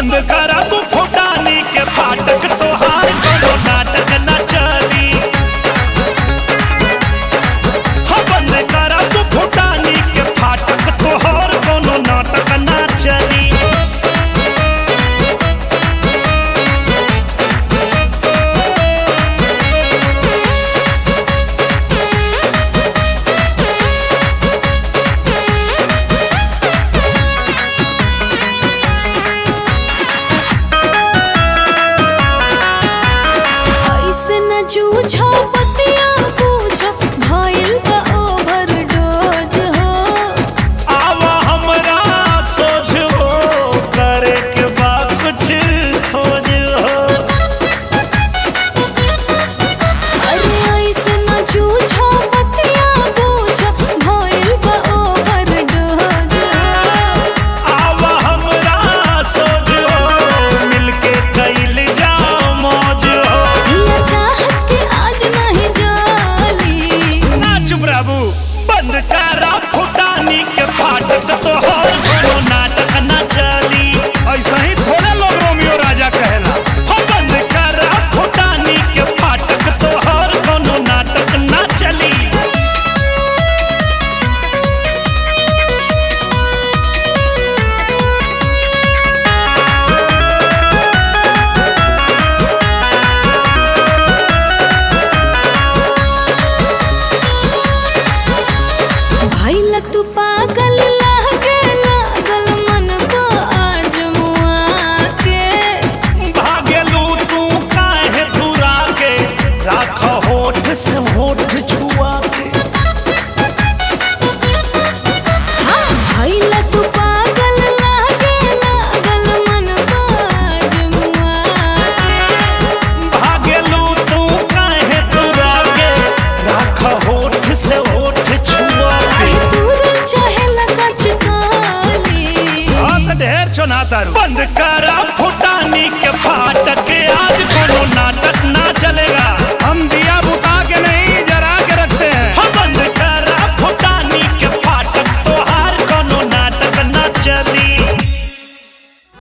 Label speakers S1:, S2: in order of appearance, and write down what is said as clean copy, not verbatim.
S1: बंद करा तू फुटानी के फाटक, तोहार कोनो नाटक न चली। हाँ बंद करा तू फुटानी के फाटक, तोहार कोनो नाटक न चली।
S2: जूझो पतिया पूछो भइल बा ओवरडोज हो।
S1: आवा हमरा सोच हो, करे के बा कुछ खोज हो।
S2: अरे ऐसे न जूझो पतिया पूछो भइल बा ओवरडोज हो।
S1: आवा हमरा सोच हो, मिलके कइल जाओ मौज हो।
S2: दिया चाहत के आज नहीं जाली।
S1: ना चुप रहबू, बंद करा फुटानी के फाटक, तोहार कोनो नाटक न चली। ऐसा ही थोड़े लोग रोमियो राजा कहेला। हो बंद करा फुटानी के फाटक, तोहार कोनो नाटक न चली।
S2: भइल तू पागल लागे लागल मन को आज मुआ के।
S1: भागेलू तू काहे दूरा के, राख होठ से होठ छुआ के।
S2: हाँ भइल तू पागल लागे लागल मन को आज मुआ के।
S1: भागेलू तू काहे दूरा के, राख होठ से होठ छुआ के।
S2: काहे दूर चाहे लगा चुकाली।
S1: ढेर चुनाता बंद करा फुटानी के फाटक, आज